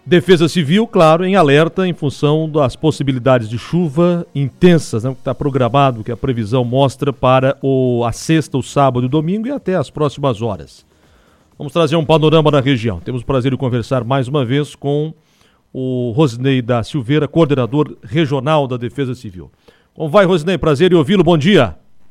Defesa Civil, claro, em alerta em função das possibilidades de chuva intensas, né, que está programado, que a previsão mostra para a sexta, o sábado e o domingo e até as próximas horas. Vamos trazer um panorama da região. Temos o prazer de conversar mais uma vez com o Rosnei da Silveira, coordenador regional da Defesa Civil. Como vai, Rosnei? Prazer em ouvi-lo. Bom dia.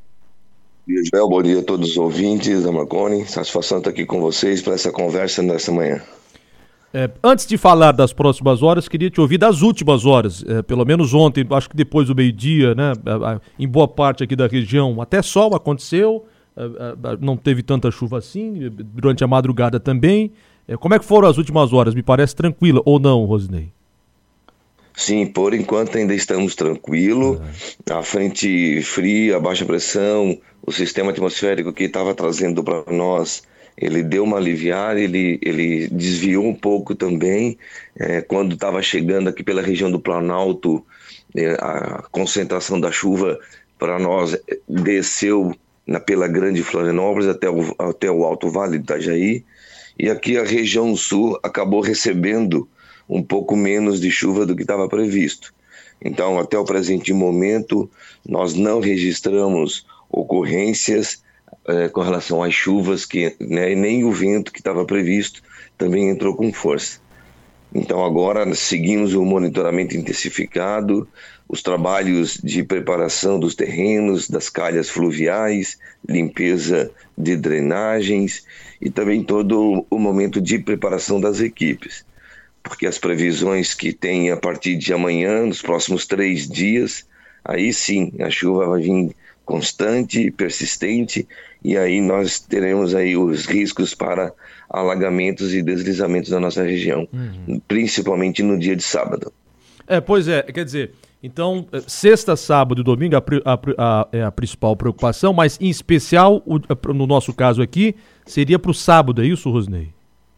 Bom dia a todos os ouvintes da Marconi. Satisfação estar aqui com vocês para essa conversa nessa manhã. Antes de falar das próximas horas, queria te ouvir das últimas horas, pelo menos ontem, acho que depois do meio-dia, né? Em boa parte aqui da região, até sol aconteceu, não teve tanta chuva assim, durante a madrugada também. Como é que foram as últimas horas? Me parece tranquila, ou não, Rosnei? Sim, por enquanto ainda estamos tranquilos. A frente fria, a baixa pressão, o sistema atmosférico que estava trazendo para nós, ele deu uma aliviada, ele desviou um pouco também. Quando estava chegando aqui pela região do Planalto, a concentração da chuva para nós desceu pela Grande Florianópolis até o Alto Vale do Itajaí. E aqui a região sul acabou recebendo um pouco menos de chuva do que estava previsto. Então, até o presente momento, nós não registramos ocorrências com relação às chuvas, nem o vento que estava previsto também entrou com força. Então agora seguimos o monitoramento intensificado, os trabalhos de preparação dos terrenos, das calhas fluviais, limpeza de drenagens e também todo o momento de preparação das equipes. Porque as previsões que tem a partir de amanhã, nos próximos 3 dias, aí sim a chuva vai vir constante, persistente, e aí nós teremos aí os riscos para alagamentos e deslizamentos na nossa região, principalmente no dia de sábado. Pois é, quer dizer, então, sexta, sábado e domingo é a principal preocupação, mas em especial, no nosso caso aqui, seria para o sábado, é isso, Rosnei?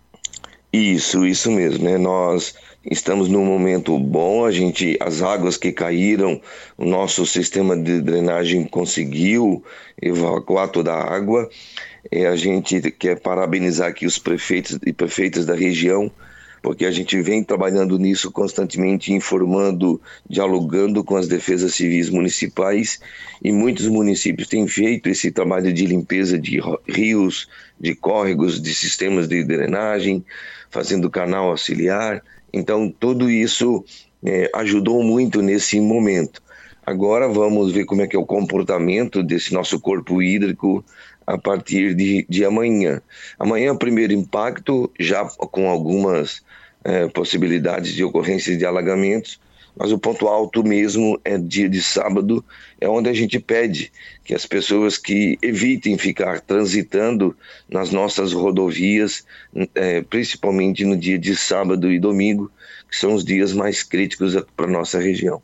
Isso mesmo, né? Nós estamos num momento bom, as águas que caíram, o nosso sistema de drenagem conseguiu evacuar toda a água. A gente quer parabenizar aqui os prefeitos e prefeitas da região, porque a gente vem trabalhando nisso constantemente, informando, dialogando com as defesas civis municipais, e muitos municípios têm feito esse trabalho de limpeza de rios, de córregos, de sistemas de drenagem, fazendo canal auxiliar. Então tudo isso ajudou muito nesse momento. Agora vamos ver como é que é o comportamento desse nosso corpo hídrico a partir de amanhã. Amanhã o primeiro impacto, já com algumas possibilidades de ocorrência de alagamentos, mas o ponto alto mesmo é dia de sábado, é onde a gente pede que as pessoas que evitem ficar transitando nas nossas rodovias, principalmente no dia de sábado e domingo, que são os dias mais críticos para a nossa região.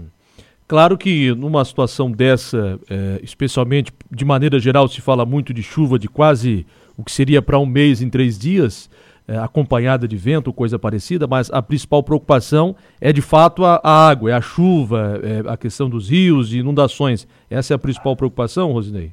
Claro que numa situação dessa, especialmente de maneira geral, se fala muito de chuva de quase o que seria para um mês em 3 dias, acompanhada de vento, coisa parecida, mas a principal preocupação é de fato a água, é a chuva, a questão dos rios e inundações. Essa é a principal preocupação, Rosnei?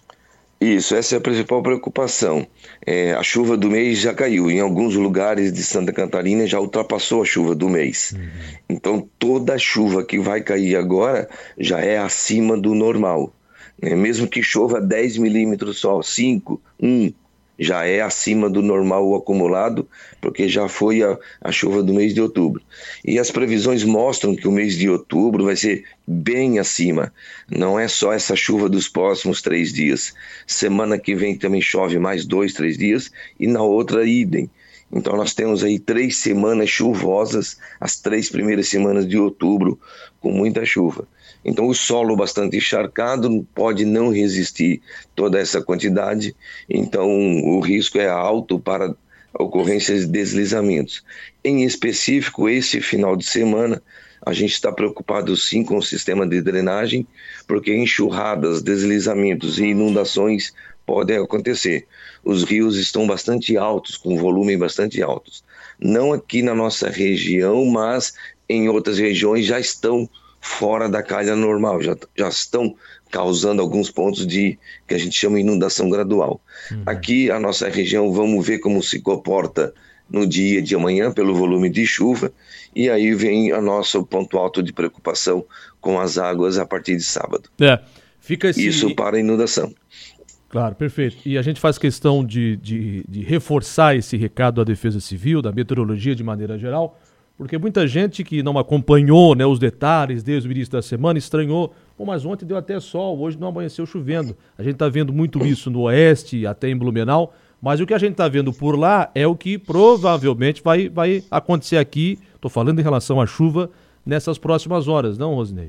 Isso, essa é a principal preocupação. A chuva do mês já caiu. Em alguns lugares de Santa Catarina já ultrapassou a chuva do mês. Então toda a chuva que vai cair agora já é acima do normal. Mesmo que chova 10 milímetros só, 5, 1, já é acima do normal o acumulado, porque já foi a chuva do mês de outubro. E as previsões mostram que o mês de outubro vai ser bem acima. Não é só essa chuva dos próximos 3 dias. Semana que vem também chove mais 2, 3 dias, e na outra idem. Então nós temos aí 3 semanas chuvosas, as 3 primeiras semanas de outubro, com muita chuva. Então o solo bastante encharcado pode não resistir toda essa quantidade, então o risco é alto para ocorrências de deslizamentos. Em específico, esse final de semana, a gente está preocupado sim com o sistema de drenagem, porque enxurradas, deslizamentos e inundações podem acontecer. Os rios estão bastante altos, com volume bastante altos. Não aqui na nossa região, mas em outras regiões já estão fora da calha normal, já estão causando alguns pontos que a gente chama de inundação gradual. Aqui, a nossa região, vamos ver como se comporta no dia de amanhã pelo volume de chuva, e aí vem o nosso ponto alto de preocupação com as águas a partir de sábado. Fica isso para a inundação. Claro, perfeito. E a gente faz questão de reforçar esse recado da Defesa Civil, da meteorologia de maneira geral, porque muita gente que não acompanhou, né, os detalhes desde o início da semana estranhou. Mas ontem deu até sol, hoje não amanheceu chovendo. A gente está vendo muito isso no oeste, até em Blumenau, mas o que a gente está vendo por lá é o que provavelmente vai acontecer aqui. Estou falando em relação à chuva nessas próximas horas, não, Rosinei?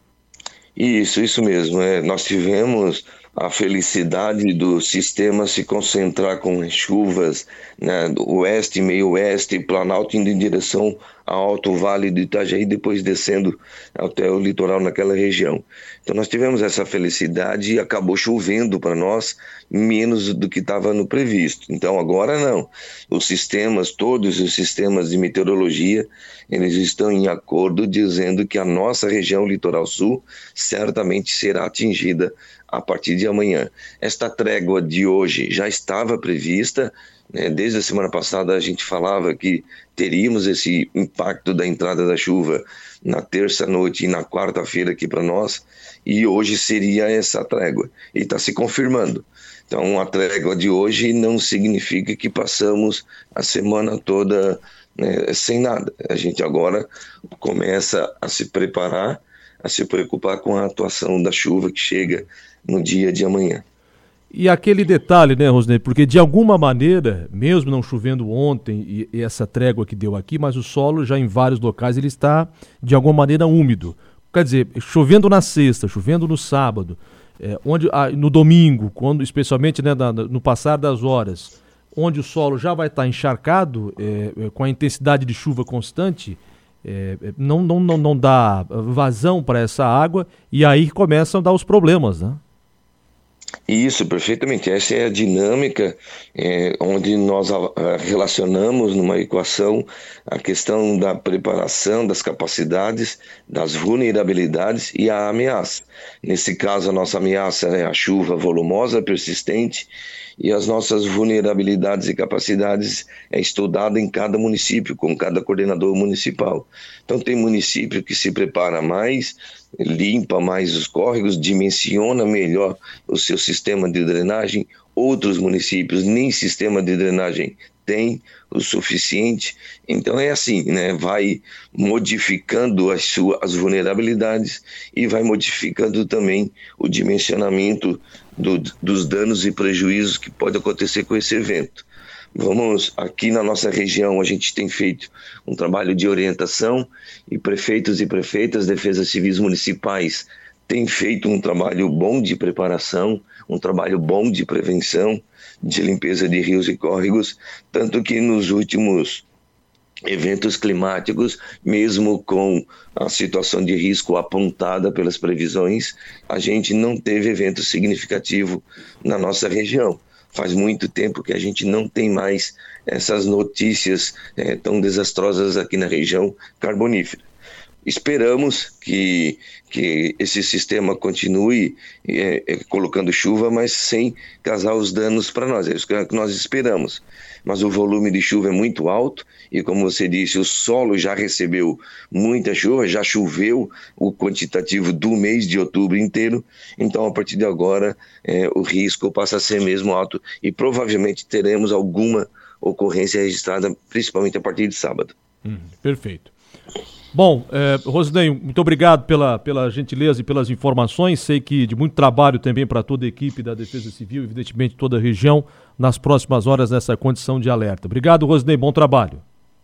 Isso mesmo. Nós tivemos a felicidade do sistema se concentrar com chuvas, né, do oeste, meio oeste, Planalto indo em direção ao Alto Vale do Itajaí, depois descendo até o litoral naquela região. Então nós tivemos essa felicidade e acabou chovendo para nós menos do que estava no previsto. Então agora não. Todos os sistemas de meteorologia, eles estão em acordo dizendo que a nossa região litoral sul certamente será atingida a partir de amanhã. Esta trégua de hoje já estava prevista, né? Desde a semana passada a gente falava que teríamos esse impacto da entrada da chuva na terça-noite e na quarta-feira aqui para nós, e hoje seria essa trégua, e está se confirmando. Então a trégua de hoje não significa que passamos a semana toda, né, sem nada. A gente agora começa a se preparar, a se preocupar com a atuação da chuva que chega no dia de amanhã. E aquele detalhe, né, Rosinei, porque de alguma maneira, mesmo não chovendo ontem e essa trégua que deu aqui, mas o solo já em vários locais ele está de alguma maneira úmido. Quer dizer, chovendo na sexta, chovendo no sábado, no domingo, especialmente, né, no passar das horas, onde o solo já vai estar encharcado, com a intensidade de chuva constante, não dá vazão para essa água, e aí começam a dar os problemas, né? Isso, perfeitamente. Essa é a dinâmica onde nós relacionamos numa equação a questão da preparação, das capacidades, das vulnerabilidades e a ameaça. Nesse caso, a nossa ameaça é a chuva volumosa, persistente, e as nossas vulnerabilidades e capacidades é estudada em cada município, com cada coordenador municipal. Então tem município que se prepara mais, limpa mais os córregos, dimensiona melhor o seu sistema de drenagem. Outros municípios nem sistema de drenagem tem o suficiente. Então é assim, né? Vai modificando as vulnerabilidades e vai modificando também o dimensionamento dos danos e prejuízos que pode acontecer com esse evento. Aqui na nossa região a gente tem feito um trabalho de orientação, e prefeitos e prefeitas, defesas civis municipais têm feito um trabalho bom de preparação, um trabalho bom de prevenção, de limpeza de rios e córregos, tanto que nos últimos eventos climáticos, mesmo com a situação de risco apontada pelas previsões, a gente não teve evento significativo na nossa região. Faz muito tempo que a gente não tem mais essas notícias tão desastrosas aqui na região carbonífera. Esperamos que esse sistema continue colocando chuva, mas sem causar os danos para nós. É isso que nós esperamos. Mas o volume de chuva é muito alto e, como você disse, o solo já recebeu muita chuva, já choveu o quantitativo do mês de outubro inteiro. Então, a partir de agora, o risco passa a ser mesmo alto e provavelmente teremos alguma ocorrência registrada, principalmente a partir de sábado. Perfeito. Bom, Rosinei, muito obrigado pela gentileza e pelas informações. Sei que de muito trabalho também para toda a equipe da Defesa Civil, evidentemente toda a região, nas próximas horas nessa condição de alerta. Obrigado, Rosinei, bom trabalho.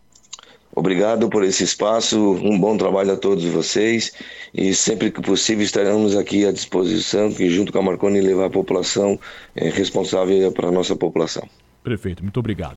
Obrigado por esse espaço, um bom trabalho a todos vocês, e sempre que possível estaremos aqui à disposição, que junto com a Marconi levar a população responsável para a nossa população. Prefeito, muito obrigado.